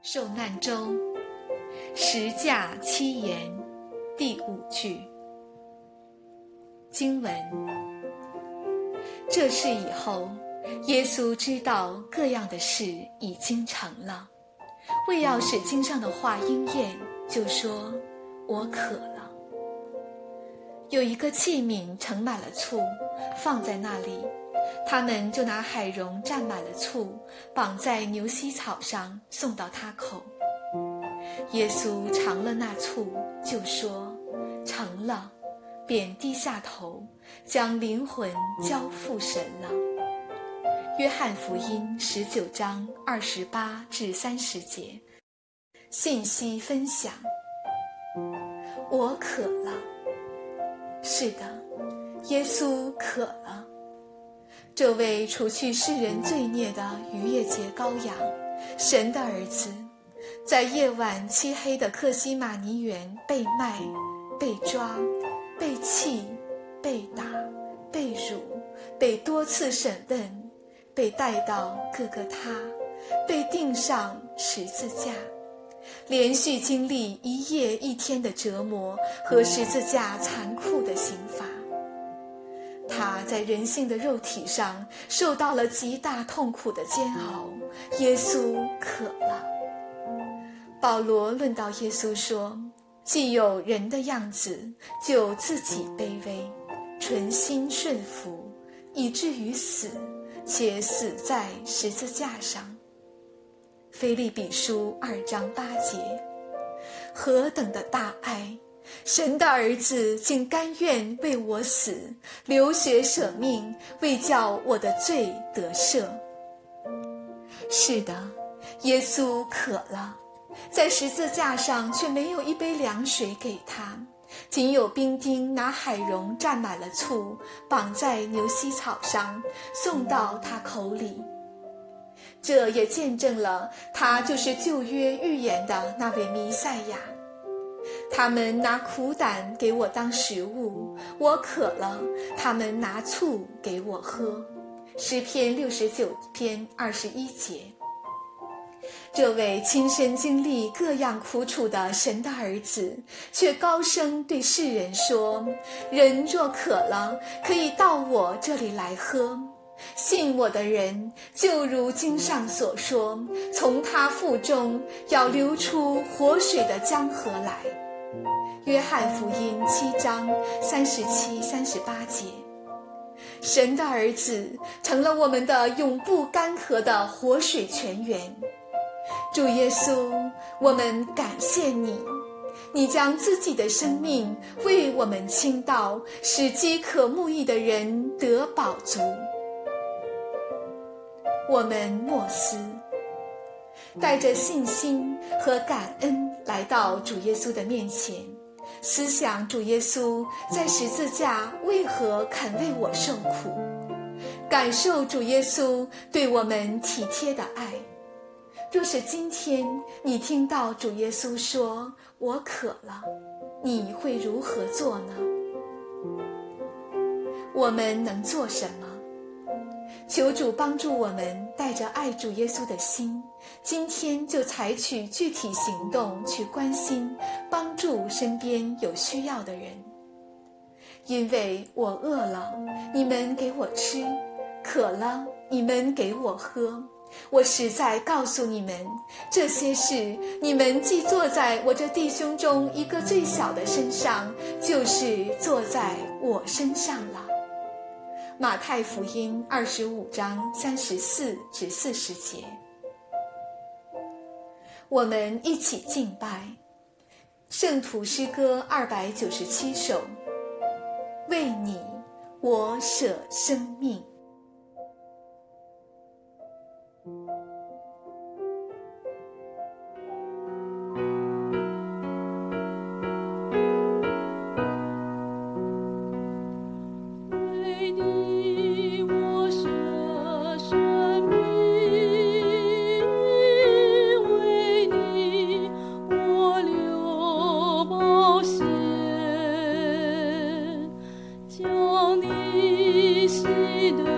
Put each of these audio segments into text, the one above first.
受难周十架七言第5句。经文：这事以后，耶稣知道各样的事已经成了，为要使经上的话应验，就说：我渴了。有一个器皿盛满了醋，放在那里，他们就拿海茸蘸满了醋，绑在牛膝草上，送到他口。耶稣尝了那醋，就说：成了，便低下头，将灵魂交付神了。约翰福音19章28至30节。信息分享：我渴了。是的，耶稣渴了。这位除去世人罪孽的逾越节羔羊，神的儿子，在夜晚漆黑的客西马尼园被卖、被抓、被弃、被打、被辱、被多次审问，被带到各个他，被钉上十字架，连续经历1夜1天的折磨和十字架残酷的刑罚。他在人性的肉体上受到了极大痛苦的煎熬，耶稣渴了。保罗论到耶稣说：既有人的样子，就自己卑微，存心顺服，以至于死，且死在十字架上。腓立比书2章8节。何等的大爱！神的儿子竟甘愿为我死，流血舍命，为叫我的罪得赦。是的，耶稣渴了，在十字架上却没有一杯凉水给他，仅有兵丁拿海茸蘸满了醋，绑在牛膝草上，送到他口里。这也见证了他就是旧约预言的那位弥赛亚。他们拿苦胆给我当食物，我渴了，他们拿醋给我喝。诗篇69篇21节。这位亲身经历各样苦楚的神的儿子，却高声对世人说：人若渴了，可以到我这里来喝。信我的人，就如经上所说，从他腹中要流出活水的江河来。约翰福音7章37、38节。神的儿子成了我们的永不干涸的活水泉源。主耶稣，我们感谢你，你将自己的生命为我们倾倒，使饥渴慕义的人得饱足。我们默思，带着信心和感恩来到主耶稣的面前，思想主耶稣在十字架为何肯为我受苦，感受主耶稣对我们体贴的爱。若是今天你听到主耶稣说我渴了，你会如何做呢？我们能做什么？求主帮助我们带着爱主耶稣的心，今天就采取具体行动去关心帮助身边有需要的人。因为我饿了，你们给我吃；渴了，你们给我喝。我实在告诉你们，这些事你们既做在我这弟兄中一个最小的身上，就是做在我身上了。马太福音25章34至40节。我们一起敬拜圣徒诗歌297首，为你我舍生命。 将你喜的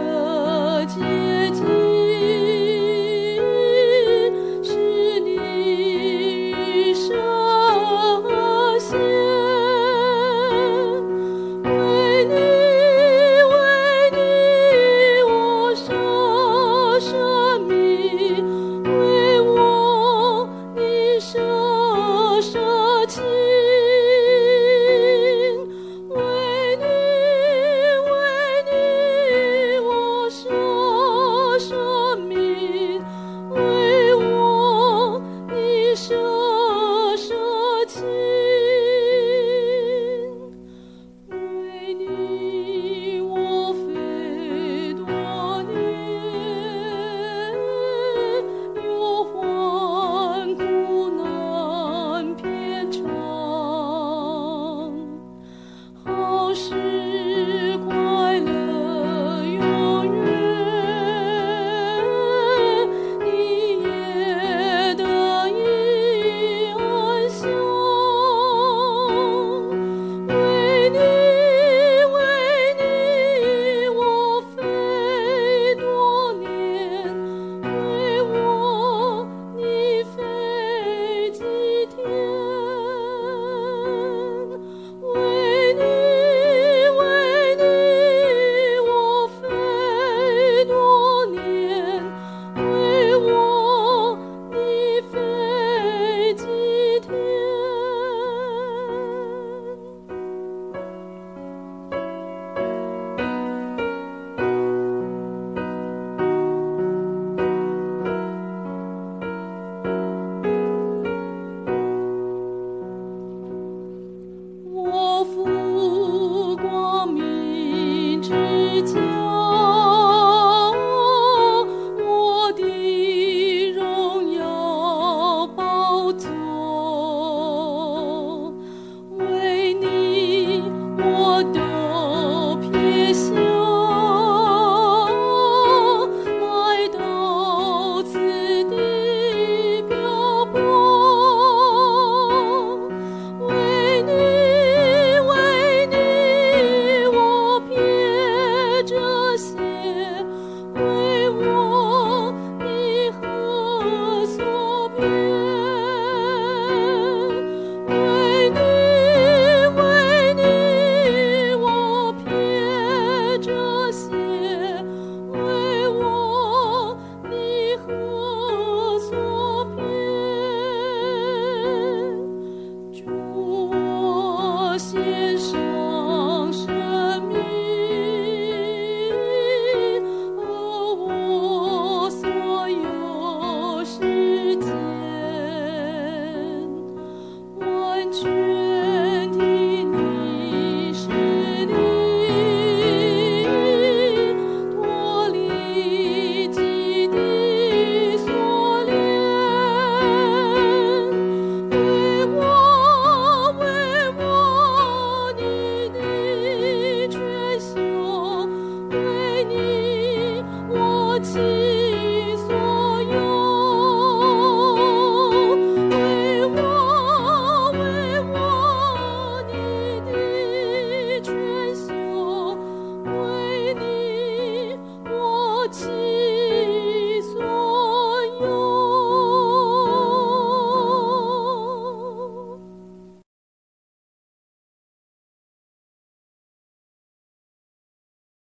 我知